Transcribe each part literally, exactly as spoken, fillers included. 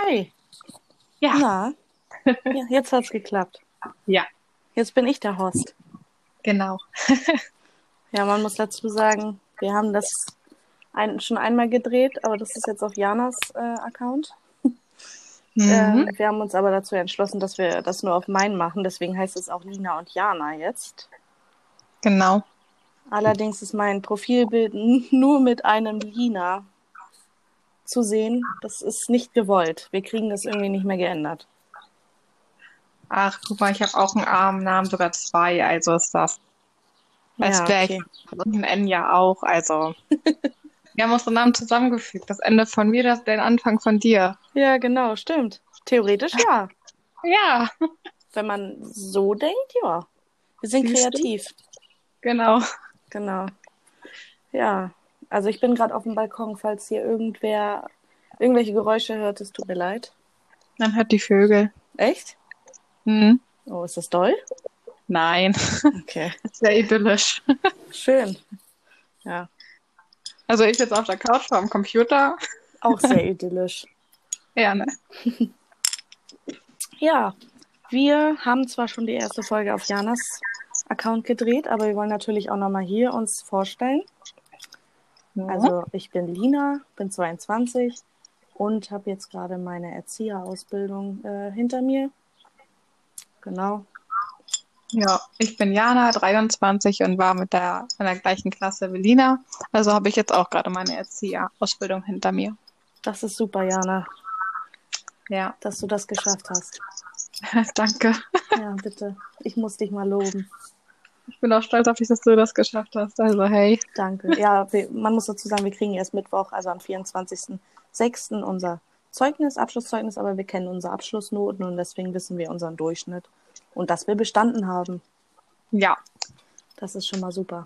Hi. Ja, Na, ja, jetzt hat's geklappt. ja, Jetzt bin ich der Host. genau. Ja, man muss dazu sagen, wir haben das ein, schon einmal gedreht, aber das ist jetzt auf Janas äh, Account. Mhm. Ähm, wir haben uns aber dazu entschlossen, dass wir das nur auf meinen machen. Deswegen heißt es auch Lina und Jana jetzt. Genau. Allerdings ist mein Profilbild n- nur mit einem Lina zu sehen. Das ist nicht gewollt. Wir kriegen das irgendwie nicht mehr geändert. Ach, guck mal, ich habe auch einen Armennamen, sogar zwei, also ist das. Als Ja, gleich okay. und ein N ja auch, also. Wir haben unsere Namen zusammengefügt. Das Ende von mir, das der Anfang von dir. Ja, genau, stimmt. Theoretisch ja. Ja, Wenn man so denkt, ja. Wir sind siehst du? kreativ. Genau. Genau. Ja. Also ich bin gerade auf dem Balkon, falls hier irgendwer irgendwelche Geräusche hört, es tut mir leid. Man hört die Vögel. Echt? Hm. Oh, ist das doll? Nein, Okay. das ist ja idyllisch. Schön. Ja. Also ich jetzt auf der Couch vor dem Computer. Auch sehr idyllisch. Ja, ne? Ja. Wir haben zwar schon die erste Folge auf Janas Account gedreht, aber wir wollen natürlich auch nochmal hier uns vorstellen. Mhm. Also ich bin Lina, bin zweiundzwanzig und habe jetzt gerade meine Erzieherausbildung äh, hinter mir. Genau. Ja, ich bin Jana, dreiundzwanzig und war mit der in der gleichen Klasse wie Lina. Also habe ich jetzt auch gerade meine Erzieherausbildung hinter mir. Das ist super, Jana, Ja, dass du das geschafft hast. danke. Ja, bitte. Ich muss dich mal loben. Ich bin auch stolz auf dich, dass du das geschafft hast. Also hey. Danke. Ja, wir, man muss dazu sagen, wir kriegen erst Mittwoch, also am vierundzwanzigsten sechsten unser Zeugnis, Abschlusszeugnis, aber wir kennen unsere Abschlussnoten und deswegen wissen wir unseren Durchschnitt. Und dass wir bestanden haben, Ja, das ist schon mal super.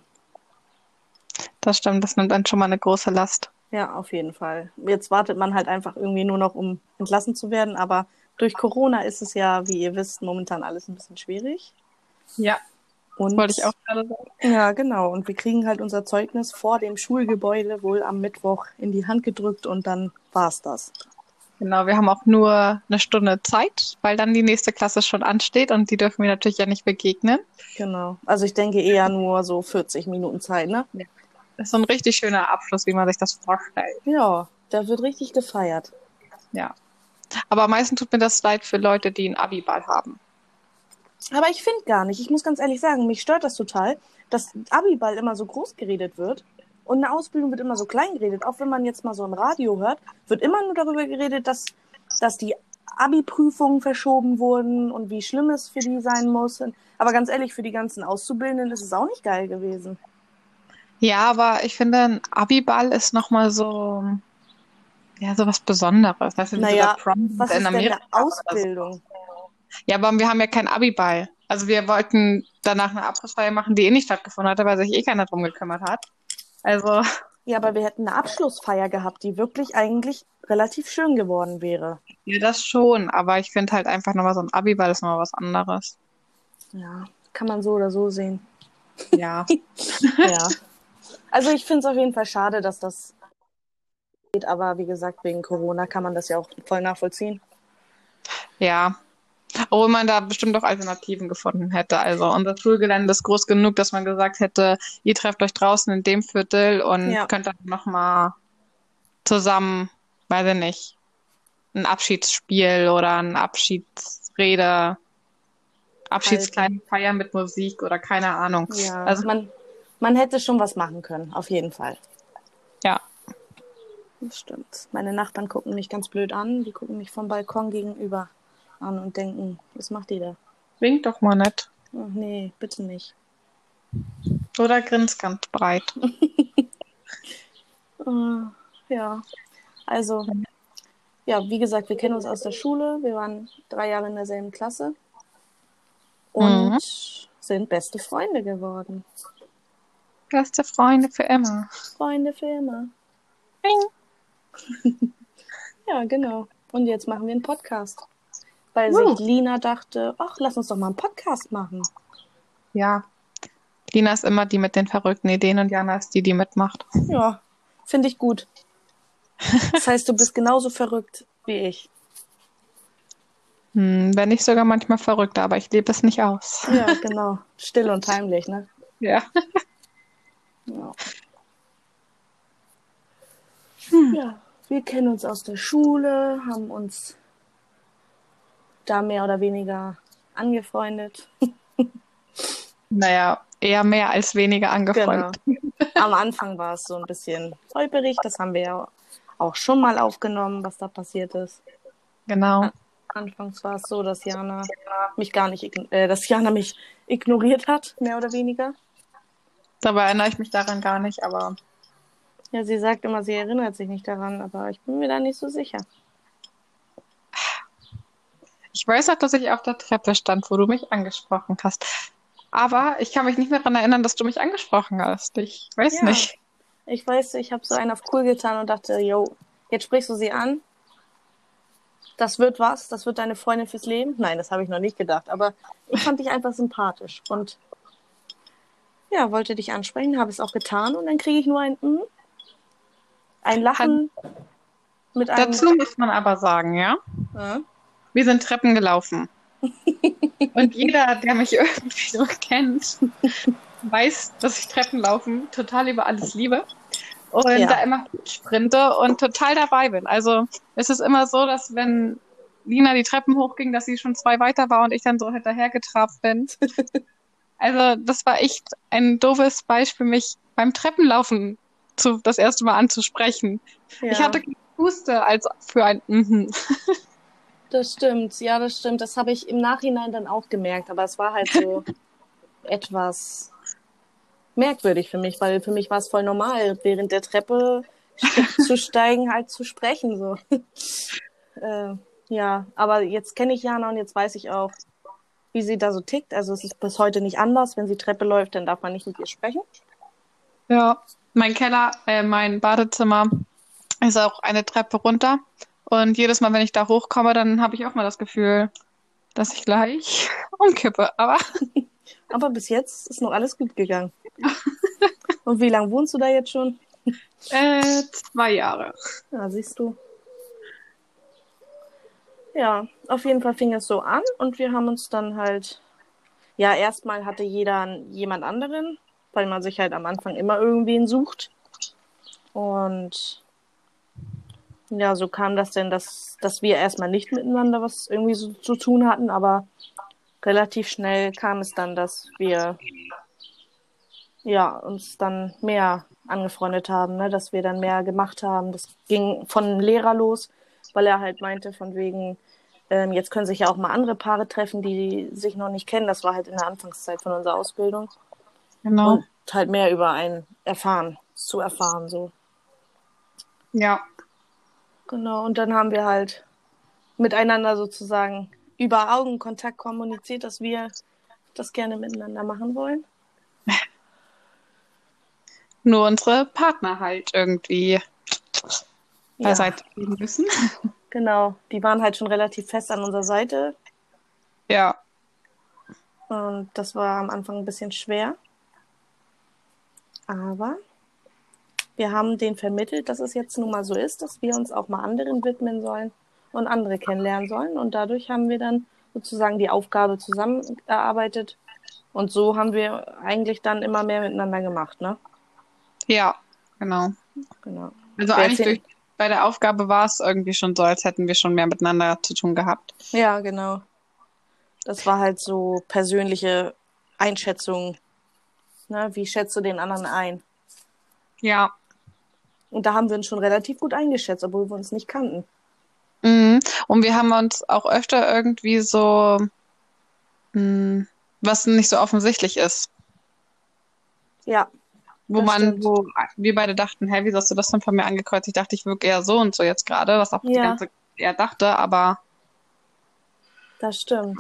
das stimmt. Das nimmt dann schon mal eine große Last. Ja, auf jeden Fall. Jetzt wartet man halt einfach irgendwie nur noch, um entlassen zu werden, aber durch Corona ist es ja, wie ihr wisst, momentan alles ein bisschen schwierig. Ja, das Und wollte ich auch gerade sagen. ja, genau. Und wir kriegen halt unser Zeugnis vor dem Schulgebäude wohl am Mittwoch in die Hand gedrückt und dann war's das. Genau, wir haben auch nur eine Stunde Zeit, weil dann die nächste Klasse schon ansteht und die dürfen wir natürlich ja nicht begegnen. Genau. Also ich denke eher nur so vierzig Minuten Zeit, ne? Ja. Das ist so ein richtig schöner Abschluss, wie man sich das vorstellt. Ja, da wird richtig gefeiert. Ja. Aber am meisten tut mir das leid für Leute, die einen Abiball haben. Aber ich finde gar nicht, ich muss ganz ehrlich sagen, mich stört das total, dass Abiball immer so groß geredet wird und eine Ausbildung wird immer so klein geredet. Auch wenn man jetzt mal so im Radio hört, wird immer nur darüber geredet, dass, dass die Abi-Prüfungen verschoben wurden und wie schlimm es für die sein muss. Aber ganz ehrlich, für die ganzen Auszubildenden ist es auch nicht geil gewesen. Ja, aber ich finde, ein Abiball ist nochmal so, ja, so was Besonderes. Weißt du, wie so der Naja, Prom was in ist denn eine Amerika oder so. Ausbildung? Ja, aber wir haben ja keinen Abiball. Also wir wollten danach eine Abschlussfeier machen, die eh nicht stattgefunden hatte, weil sich eh keiner drum gekümmert hat. Also, Ja, aber wir hätten eine Abschlussfeier gehabt, die wirklich eigentlich relativ schön geworden wäre. ja, das schon. Aber ich finde halt einfach nochmal so ein Abiball ist nochmal was anderes. Ja, kann man so oder so sehen. Ja. Ja. Also ich finde es auf jeden Fall schade, dass das geht, aber wie gesagt, wegen Corona kann man das ja auch voll nachvollziehen. Ja. Obwohl man da bestimmt auch Alternativen gefunden hätte. Also unser Schulgelände ist groß genug, dass man gesagt hätte, ihr trefft euch draußen in dem Viertel und Ja, könnt dann nochmal zusammen, weiß ich nicht, ein Abschiedsspiel oder eine Abschiedsrede, halten. Abschiedskleine Feier mit Musik oder keine Ahnung. Ja, Also man, man hätte schon was machen können, auf jeden Fall. ja, Das stimmt. Meine Nachbarn gucken mich ganz blöd an. Die gucken mich vom Balkon gegenüber an und denken, was macht die da? winkt doch mal nett. Ach nee, bitte nicht. Oder grinst ganz breit. Äh, ja, also, ja, wie gesagt, wir kennen uns aus der Schule. Wir waren drei Jahre in derselben Klasse Mhm. und sind beste Freunde geworden. Beste Freunde für immer. Freunde für immer. Bing. Ja, genau. Und jetzt machen wir einen Podcast. Weil sich Woo. Lina dachte, ach, lass uns doch mal einen Podcast machen. Ja, Lina ist immer die mit den verrückten Ideen und Jana ist die, die mitmacht. Ja, finde ich gut. Das heißt, du bist genauso verrückt wie ich. Hm, wenn nicht sogar manchmal verrückt, aber ich lebe es nicht aus. Ja, genau. Still und heimlich, ne? Ja. Ja. Hm. Ja, wir kennen uns aus der Schule, haben uns da mehr oder weniger angefreundet. Naja, eher mehr als weniger Genau. angefreundet. Am Anfang war es so ein bisschen holperig, das haben wir ja auch schon mal aufgenommen, was da passiert ist. Genau. An Anfangs war es so, dass Jana mich gar nicht, ign- äh, dass Jana mich ignoriert hat, mehr oder weniger. Dabei erinnere ich mich daran gar nicht, aber Ja, sie sagt immer, sie erinnert sich nicht daran, aber ich bin mir da nicht so sicher. ich weiß auch, dass ich auf der Treppe stand, wo du mich angesprochen hast. Aber ich kann mich nicht mehr daran erinnern, dass du mich angesprochen hast. Ich weiß Ja, nicht. ich weiß, ich habe so einen auf cool getan und dachte, yo, jetzt sprichst du sie an. Das wird was, das wird deine Freundin fürs Leben. Nein, das habe ich noch nicht gedacht, aber ich fand dich einfach sympathisch und ja, wollte dich ansprechen, habe es auch getan und dann kriege ich nur ein mm, ein Han- Lachen mit einem Dazu muss man aber sagen, ja, äh, wir sind Treppen gelaufen. Und jeder, der mich irgendwie so kennt, weiß, dass ich Treppenlaufen total über alles liebe. Und da ja, immer sprinte und total dabei bin. Also es ist immer so, dass wenn Lina die Treppen hochging, dass sie schon zwei weiter war und ich dann so hinterhergetrabt bin. Also das war echt ein doofes Beispiel, mich beim Treppenlaufen zu, das erste Mal anzusprechen. Ich ja, hatte keine Puste als für ein Mhm. das stimmt. Ja, das stimmt. Das habe ich im Nachhinein dann auch gemerkt, aber es war halt so etwas merkwürdig für mich, weil für mich war es voll normal, während der Treppe ste zu steigen, halt zu sprechen so. äh, ja, aber jetzt kenne ich Jana und jetzt weiß ich auch, wie sie da so tickt. Also es ist bis heute nicht anders. Wenn sie Treppe läuft, dann darf man nicht mit ihr sprechen. Ja, mein Keller, äh, mein Badezimmer ist auch eine Treppe runter. Und jedes Mal, wenn ich da hochkomme, dann habe ich auch mal das Gefühl, dass ich gleich umkippe. Aber Aber bis jetzt ist noch alles gut gegangen. Und wie lange wohnst du da jetzt schon? äh, zwei Jahre. Ja, siehst du. Ja, auf jeden Fall fing es so an und wir haben uns dann halt, ja, erstmal hatte jeder jemand anderen, weil man sich halt am Anfang immer irgendwen sucht. Und ja, so kam das denn, dass, dass wir erstmal nicht miteinander was irgendwie so zu tun hatten, aber relativ schnell kam es dann, dass wir ja uns dann mehr angefreundet haben, ne? Dass wir dann mehr gemacht haben. Das ging von dem Lehrer los, weil er halt meinte, von wegen, ähm, jetzt können sich ja auch mal andere Paare treffen, die sich noch nicht kennen. Das war halt in der Anfangszeit von unserer Ausbildung. Genau. Und halt mehr über einen erfahren, zu erfahren, so. Ja. Genau, und dann haben wir halt miteinander sozusagen über Augenkontakt kommuniziert, dass wir das gerne miteinander machen wollen. Nur unsere Partner halt irgendwie Ja, beiseite legen müssen. genau. Die waren halt schon relativ fest an unserer Seite. Ja. Und das war am Anfang ein bisschen schwer. Aber wir haben denen vermittelt, dass es jetzt nun mal so ist, dass wir uns auch mal anderen widmen sollen und andere kennenlernen sollen. Und dadurch haben wir dann sozusagen die Aufgabe zusammengearbeitet. Und so haben wir eigentlich dann immer mehr miteinander gemacht, ne? Ja, genau. Genau. Also Wir eigentlich durch, erzählen. bei der Aufgabe war es irgendwie schon so, als hätten wir schon mehr miteinander zu tun gehabt. Ja, genau. Das war halt so persönliche Einschätzung. Ne? Wie schätzt du den anderen ein? Ja. Und da haben wir uns schon relativ gut eingeschätzt, obwohl wir uns nicht kannten. Mhm. Und wir haben uns auch öfter irgendwie so, mh, was nicht so offensichtlich ist, Ja, wo das man, stimmt. wo wir beide dachten, hä, wieso hast du das denn von mir angekreuzt? Ich dachte, ich wirke eher so und so jetzt gerade, was auch die Ja, ganze eher dachte, aber das stimmt.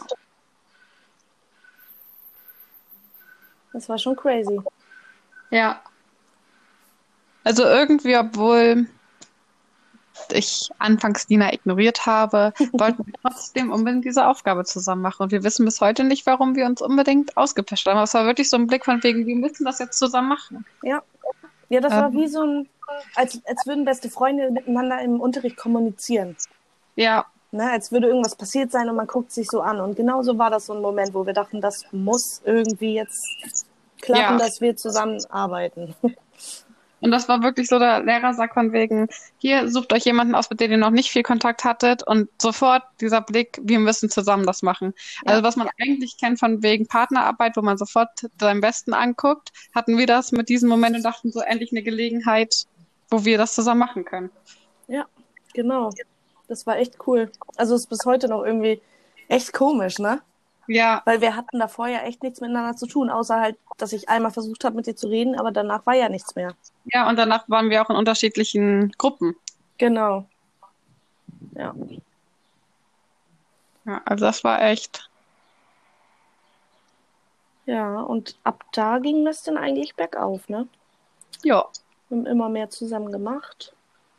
Das war schon crazy. ja. Also irgendwie, obwohl ich anfangs Nina ignoriert habe, wollten wir trotzdem unbedingt diese Aufgabe zusammen machen. Und wir wissen bis heute nicht, warum wir uns unbedingt ausgepescht haben. Aber es war wirklich so ein Blick von wegen, wir müssen das jetzt zusammen machen. Ja. Ja, das war wie Ähm, so ein, als, als würden beste Freunde miteinander im Unterricht kommunizieren. ja, Ne, als würde irgendwas passiert sein und man guckt sich so an. Und genauso war das so ein Moment, wo wir dachten, das muss irgendwie jetzt klappen, Ja. dass wir zusammenarbeiten. Und das war wirklich so, der Lehrer sagt von wegen, hier, sucht euch jemanden aus, mit dem ihr noch nicht viel Kontakt hattet und sofort dieser Blick, wir müssen zusammen das machen. Ja. Also was man eigentlich kennt von wegen Partnerarbeit, wo man sofort seinen Besten anguckt, hatten wir das mit diesem Moment und dachten so, endlich eine Gelegenheit, wo wir das zusammen machen können. Ja, genau. Das war echt cool. Also es ist bis heute noch irgendwie echt komisch, ne? Ja, Weil wir hatten davor ja echt nichts miteinander zu tun, außer halt, dass ich einmal versucht habe, mit dir zu reden, aber danach war ja nichts mehr. ja, und danach waren wir auch in unterschiedlichen Gruppen. Genau. Ja. Ja, also das war echt, Ja, und ab da ging das dann eigentlich bergauf, ne? ja, Wir haben immer mehr zusammen gemacht.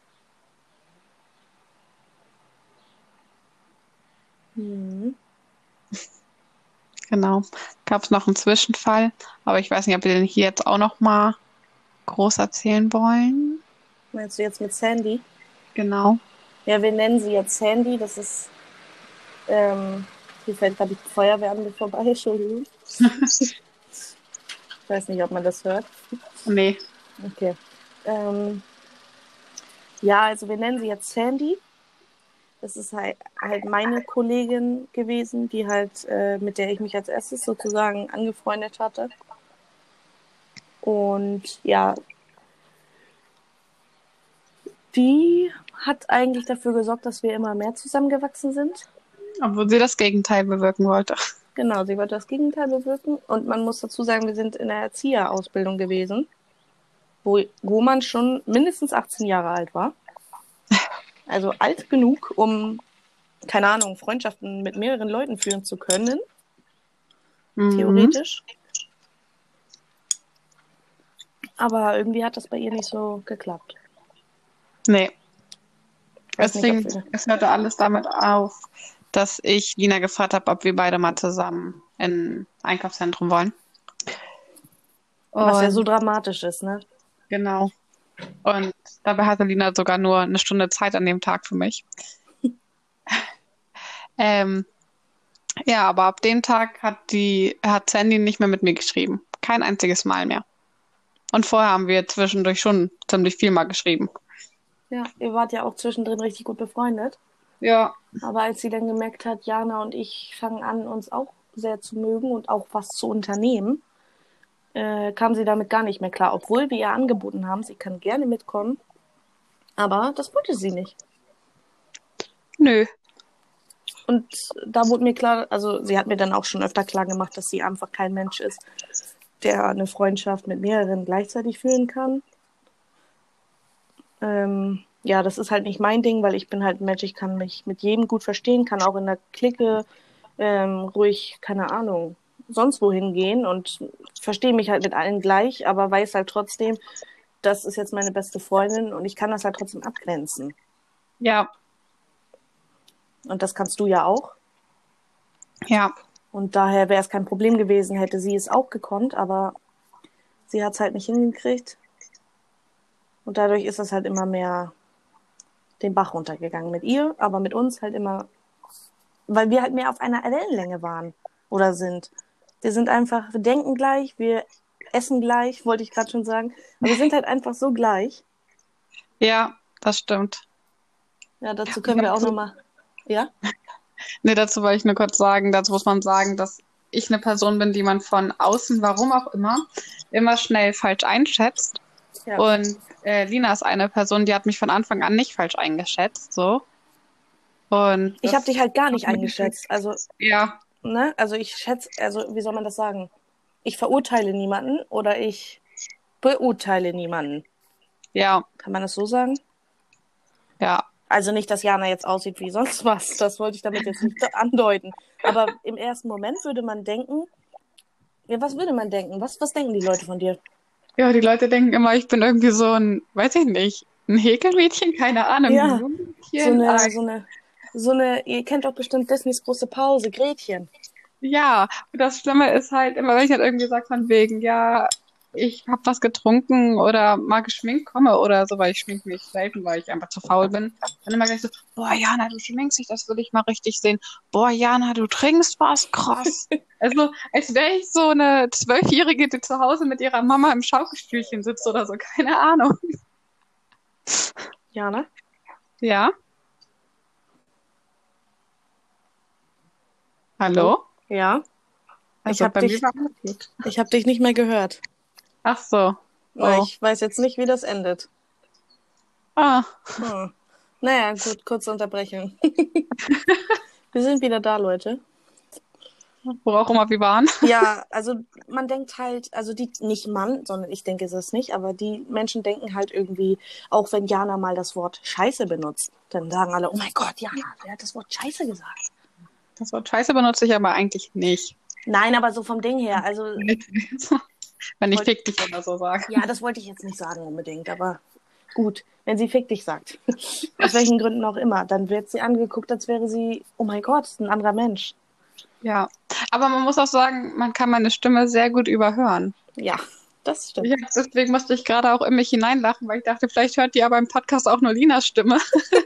Mhm. genau. Gab es noch einen Zwischenfall, aber ich weiß nicht, ob wir den hier jetzt auch noch mal groß erzählen wollen. Meinst du jetzt mit Sandy? Genau. Ja, wir nennen sie jetzt Sandy. Das ist, ähm, hier fällt gerade die Feuerwehr an mir vorbei, Entschuldigung. Ich weiß nicht, ob man das hört. Nee. Okay. Ähm, ja, also wir nennen sie jetzt Sandy. Das ist halt, halt meine Kollegin gewesen, die halt, äh, mit der ich mich als erstes sozusagen angefreundet hatte. Und ja, die hat eigentlich dafür gesorgt, dass wir immer mehr zusammengewachsen sind. Obwohl sie das Gegenteil bewirken wollte. Genau, sie wollte das Gegenteil bewirken. Und man muss dazu sagen, wir sind in der Erzieherausbildung gewesen, wo, wo man schon mindestens achtzehn Jahre alt war. Also alt genug, um, keine Ahnung, Freundschaften mit mehreren Leuten führen zu können. Mhm. Theoretisch. Aber irgendwie hat das bei ihr nicht so geklappt. Nee. Weiß Es, nicht, ob fing, wir- es hörte alles damit auf, dass ich Lina gefragt habe, ob wir beide mal zusammen in ein Einkaufszentrum wollen. Was ja Und so dramatisch ist, ne? genau. Und dabei hatte Lina sogar nur eine Stunde Zeit an dem Tag für mich. ähm, ja, aber ab dem Tag hat die, hat Sandy nicht mehr mit mir geschrieben. Kein einziges Mal mehr. Und vorher haben wir zwischendurch schon ziemlich viel mal geschrieben. Ja, ihr wart ja auch zwischendrin richtig gut befreundet. Ja, Aber als sie dann gemerkt hat, Jana und ich fangen an, uns auch sehr zu mögen und auch was zu unternehmen, äh, kam sie damit gar nicht mehr klar. Obwohl wir ihr angeboten haben, sie kann gerne mitkommen. Aber das wollte sie nicht. nö. Und da wurde mir klar, also sie hat mir dann auch schon öfter klar gemacht, dass sie einfach kein Mensch ist, der eine Freundschaft mit mehreren gleichzeitig führen kann. Ähm, ja, das ist halt nicht mein Ding, weil ich bin halt ein Mensch, ich kann mich mit jedem gut verstehen, kann auch in der Clique ähm, ruhig, keine Ahnung, sonst wohin gehen und verstehe mich halt mit allen gleich, aber weiß halt trotzdem, das ist jetzt meine beste Freundin und ich kann das halt trotzdem abgrenzen. Ja, Und das kannst du ja auch. ja, Und daher wäre es kein Problem gewesen, hätte sie es auch gekonnt, aber sie hat es halt nicht hingekriegt. Und dadurch ist es halt immer mehr den Bach runtergegangen mit ihr, aber mit uns halt immer, weil wir halt mehr auf einer Wellenlänge waren oder sind. Wir sind einfach, wir denken gleich, wir essen gleich, wollte ich gerade schon sagen. Aber wir sind halt einfach so gleich. ja, das stimmt. Ja, dazu können wir auch nochmal. Ja? Nee, dazu wollte ich nur kurz sagen, dazu muss man sagen, dass ich eine Person bin, die man von außen, warum auch immer, immer schnell falsch einschätzt. Ja. Und äh, Lina ist eine Person, die hat mich von Anfang an nicht falsch eingeschätzt, so. Und Ich das- habe dich halt gar nicht eingeschätzt. Also, Ja, ne? Also ich schätze, also wie soll man das sagen? Ich verurteile niemanden oder ich beurteile niemanden. ja, Kann man das so sagen? ja, Also nicht, dass Jana jetzt aussieht wie sonst was. Das wollte ich damit jetzt nicht andeuten. Aber im ersten Moment würde man denken, ja, was würde man denken? Was, was denken die Leute von dir? ja, die Leute denken immer, ich bin irgendwie so ein, weiß ich nicht, ein Häkelmädchen, keine Ahnung, Ja, ein Blumenmädchen. So eine, aber- so eine, so eine, ihr kennt doch bestimmt Disneys große Pause, Gretchen. Ja, und das Schlimme ist halt immer, wenn ich halt irgendwie sage von wegen, ja, ich habe was getrunken oder mal geschminkt komme oder so, weil ich schminke mich selten, weil ich einfach zu faul bin. Dann immer gleich so, boah, Jana, du schminkst dich, das will ich mal richtig sehen. Boah, Jana, du trinkst was, krass. Also, als wäre ich so eine Zwölfjährige, die zu Hause mit ihrer Mama im Schaukelstühlchen sitzt oder so, keine Ahnung. Jana? Ja? Hallo? Ja? Ich Also habe bei mir dich, war alles gut. ich hab dich nicht mehr gehört. Ach so. Weil Oh. ich weiß jetzt nicht, wie das endet. Ah, Hm. Naja, gut, kurze Unterbrechung. Wir sind wieder da, Leute. wo auch immer wir waren. Ja, also man denkt halt, also die, nicht Mann, sondern ich denke es ist nicht, aber die Menschen denken halt irgendwie, auch wenn Jana mal das Wort Scheiße benutzt, dann sagen alle, oh mein Gott, Jana, wer hat das Wort Scheiße gesagt? Das Wort Scheiße benutze ich aber eigentlich nicht. Nein, aber so vom Ding her, also, Wenn ich Wollt- fick dich oder so sage. ja, das wollte ich jetzt nicht sagen unbedingt, aber gut, wenn sie fick dich sagt, aus welchen Gründen auch immer, dann wird sie angeguckt, als wäre sie, oh mein Gott, ein anderer Mensch. Ja, aber man muss auch sagen, man kann meine Stimme sehr gut überhören. Ja, das stimmt. Ich hab, deswegen musste ich gerade auch in mich hineinlachen, weil ich dachte, vielleicht hört die aber im Podcast auch nur Linas Stimme.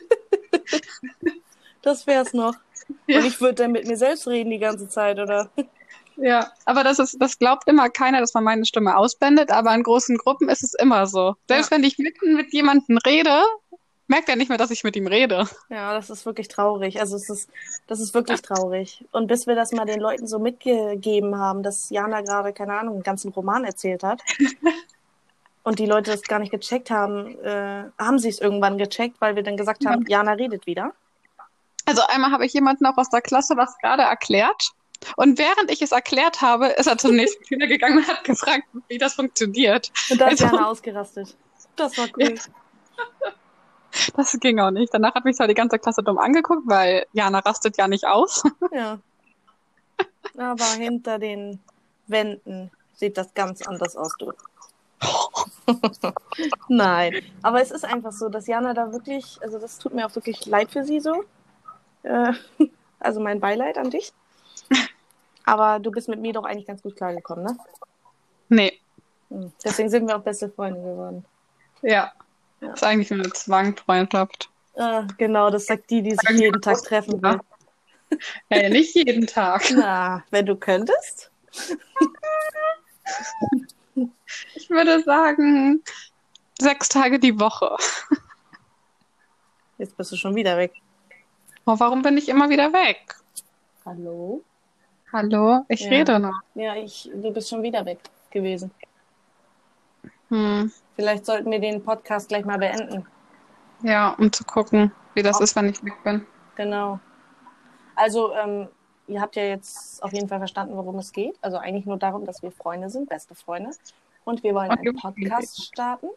Das wär's noch. Ja. Und ich würde dann mit mir selbst reden die ganze Zeit, oder? Ja, aber das ist, das glaubt immer keiner, dass man meine Stimme ausblendet, aber in großen Gruppen ist es immer so. Selbst Ja. wenn ich mitten mit jemandem rede, merkt er nicht mehr, dass ich mit ihm rede. Ja, das ist wirklich traurig. Also es ist, das ist wirklich traurig. Und bis wir das mal den Leuten so mitgegeben haben, dass Jana gerade, keine Ahnung, einen ganzen Roman erzählt hat und die Leute das gar nicht gecheckt haben, äh, haben sie es irgendwann gecheckt, weil wir dann gesagt haben, Jana redet wieder. Also einmal habe ich jemanden auch aus der Klasse was gerade erklärt. Und während ich es erklärt habe, ist er zum nächsten Schüler gegangen und hat gefragt, wie das funktioniert. Und da ist Also- Jana ausgerastet. Das war cool. Das ging auch nicht. Danach hat mich zwar die ganze Klasse dumm angeguckt, weil Jana rastet ja nicht aus. Ja. Aber hinter den Wänden sieht das ganz anders aus, du. Nein, aber es ist einfach so, dass Jana da wirklich, also das tut mir auch wirklich leid für sie so. Äh, also mein Beileid an dich. Aber du bist mit mir doch eigentlich ganz gut klargekommen, ne? Nee, Hm. Deswegen sind wir auch beste Freunde geworden. ja. Ja. Das ist eigentlich nur eine Zwangfreundschaft. Ah, genau, das sagt die, die sich jeden Tag treffen will. Hey, nicht jeden Tag. Na, wenn du könntest? Ich würde sagen, sechs Tage die Woche. Jetzt bist du schon wieder weg. Oh, warum bin ich immer wieder weg? Hallo? Hallo, ich Ja. rede noch. Ja, ich, du bist schon wieder weg gewesen. Hm. Vielleicht sollten wir den Podcast gleich mal beenden. Ja, um zu gucken, wie das Auch- ist, wenn ich weg bin. Genau. Also, ähm, ihr habt ja jetzt auf jeden Fall verstanden, worum es geht. Also eigentlich nur darum, dass wir Freunde sind, beste Freunde. Und wir wollen Und einen wir- Podcast starten.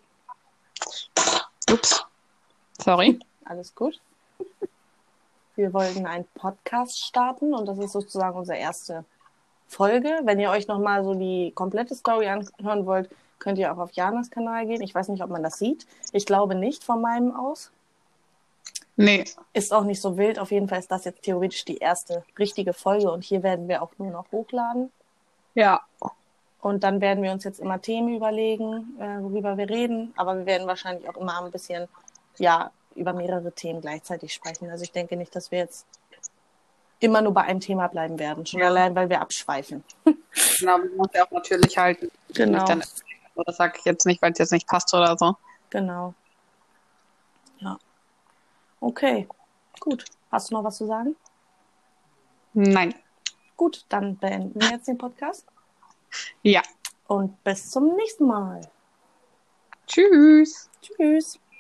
Ups. Sorry. Alles gut. Wir wollten einen Podcast starten und das ist sozusagen unsere erste Folge. Wenn ihr euch nochmal so die komplette Story anhören wollt, könnt ihr auch auf Janas Kanal gehen. Ich weiß nicht, ob man das sieht. Ich glaube nicht von meinem aus. Nee. Ist auch nicht so wild. Auf jeden Fall ist das jetzt theoretisch die erste richtige Folge und hier werden wir auch nur noch hochladen. Ja. Und dann werden wir uns jetzt immer Themen überlegen, äh, worüber wir reden. Aber wir werden wahrscheinlich auch immer ein bisschen, ja, über mehrere Themen gleichzeitig sprechen. Also ich denke nicht, dass wir jetzt immer nur bei einem Thema bleiben werden. Schon Ja. allein, weil wir abschweifen. Genau, wir müssen ja auch natürlich halten. Genau. Nicht dann, so, das sage ich jetzt nicht, weil es jetzt nicht passt oder so. Genau. Ja. Okay. Gut. Hast du noch was zu sagen? Nein. Gut, dann beenden wir jetzt den Podcast. Ja. Und bis zum nächsten Mal. Tschüss. Tschüss.